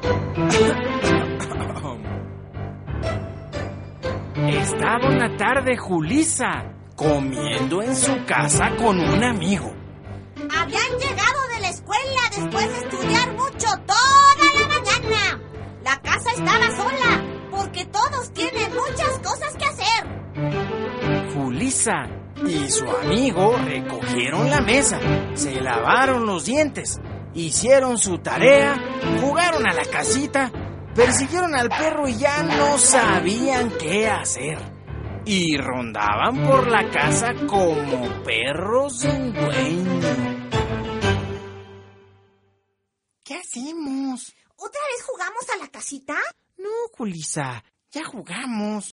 Estaba una tarde Julissa comiendo en su casa con un amigo. Habían llegado de la escuela después de estudiar mucho toda la mañana. La casa estaba sola porque todos tienen muchas cosas que hacer. Julissa y su amigo recogieron la mesa, se lavaron los dientes, hicieron su tarea, jugaron a la casita, persiguieron al perro y ya no sabían qué hacer. Y rondaban por la casa como perros sin dueño. ¿Qué hacemos? ¿Otra vez jugamos a la casita? No, Julissa, ya jugamos.